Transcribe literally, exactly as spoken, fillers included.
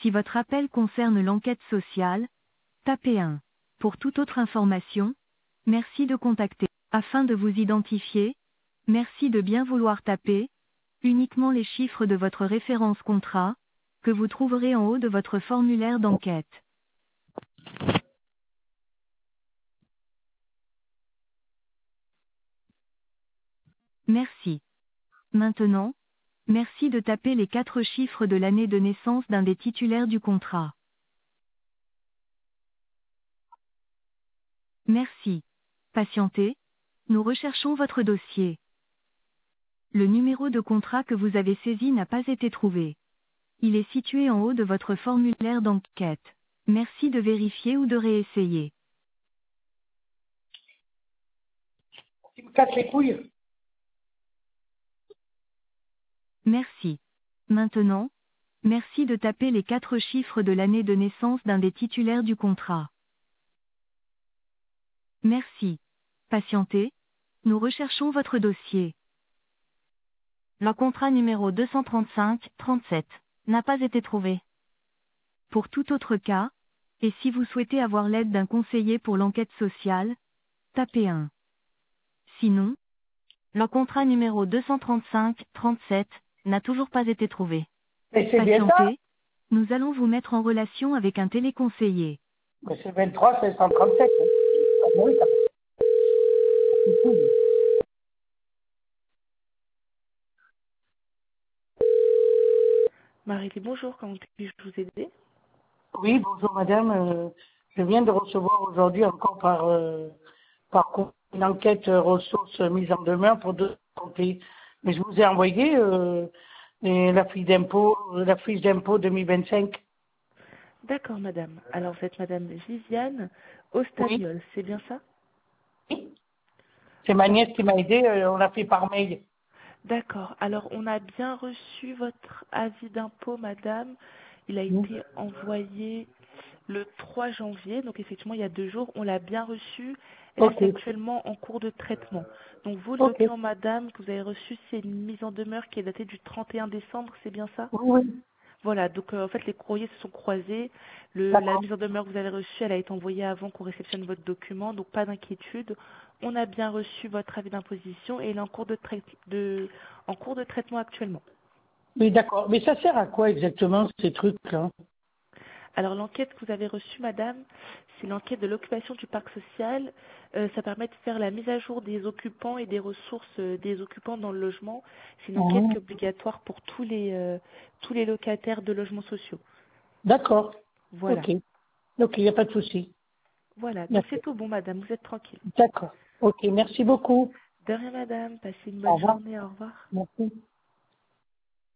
Si votre appel concerne l'enquête sociale, tapez un. Pour toute autre information, merci de contacter. Afin de vous identifier, merci de bien vouloir taper uniquement les chiffres de votre référence contrat, que vous trouverez en haut de votre formulaire d'enquête. Merci. Maintenant, merci de taper les quatre chiffres de l'année de naissance d'un des titulaires du contrat. Merci. Patientez, nous recherchons votre dossier. Le numéro de contrat que vous avez saisi n'a pas été trouvé. Il est situé en haut de votre formulaire d'enquête. Merci de vérifier ou de réessayer. Tu me casses les couilles. Merci. Maintenant, merci de taper les quatre chiffres de l'année de naissance d'un des titulaires du contrat. Merci. Patientez, nous recherchons votre dossier. Le contrat numéro deux cent trente-cinq trente-sept n'a pas été trouvé. Pour tout autre cas, et si vous souhaitez avoir l'aide d'un conseiller pour l'enquête sociale, tapez un. Sinon, le contrat numéro deux cent trente-cinq trente-sept n'a toujours pas été trouvé. Mais c'est bien ça. Patientez, nous allons vous mettre en relation avec un téléconseiller. Mais c'est vingt-trois cinq cent trente-sept. Hein. Ah, oui, ça... c'est cool. Marie, bonjour, comment puis-je vous aider? Oui, bonjour madame. Euh, je viens de recevoir aujourd'hui encore par, euh, par co- une enquête euh, ressources euh, mise en demeure pour deux santé. Mais je vous ai envoyé euh, les- la fiche d'impôt, euh, la fiche d'impôt deux mille vingt-cinq. D'accord, madame. Alors, vous êtes madame Viviane Oui, Ostabiol, c'est bien ça? c'est ma nièce qui m'a aidé, euh, on l'a fait par mail. D'accord. Alors, on a bien reçu votre avis d'impôt, madame. Il a Mm. été envoyé le trois janvier, donc effectivement, il y a deux jours. On l'a bien reçu. Et là, Ok, c'est actuellement en cours de traitement. Donc, vous, le ok. document, madame, que vous avez reçu, c'est une mise en demeure qui est datée du trente et un décembre, c'est bien ça? Oui, oui, Voilà, donc euh, en fait les courriers se sont croisés. Le, la d'accord. mise en demeure que vous avez reçue, elle a été envoyée avant qu'on réceptionne votre document, donc pas d'inquiétude. On a bien reçu votre avis d'imposition et il est en cours de, trai- de, en cours de traitement actuellement. Oui, d'accord. Mais ça sert à quoi exactement ces trucs-là? Alors l'enquête que vous avez reçue, madame, c'est l'enquête de l'occupation du parc social. Euh, ça permet de faire la mise à jour des occupants et des ressources euh, des occupants dans le logement. C'est une enquête qui Mhm. est obligatoire pour tous les, euh, tous les locataires de logements sociaux. D'accord. Voilà. Ok. Ok, il n'y a pas de souci. Voilà, donc c'est D'accord. tout bon, madame, vous êtes tranquille. D'accord. Ok, merci beaucoup. De rien, madame. Passez une Au bonne revoir. journée. Au revoir. Merci.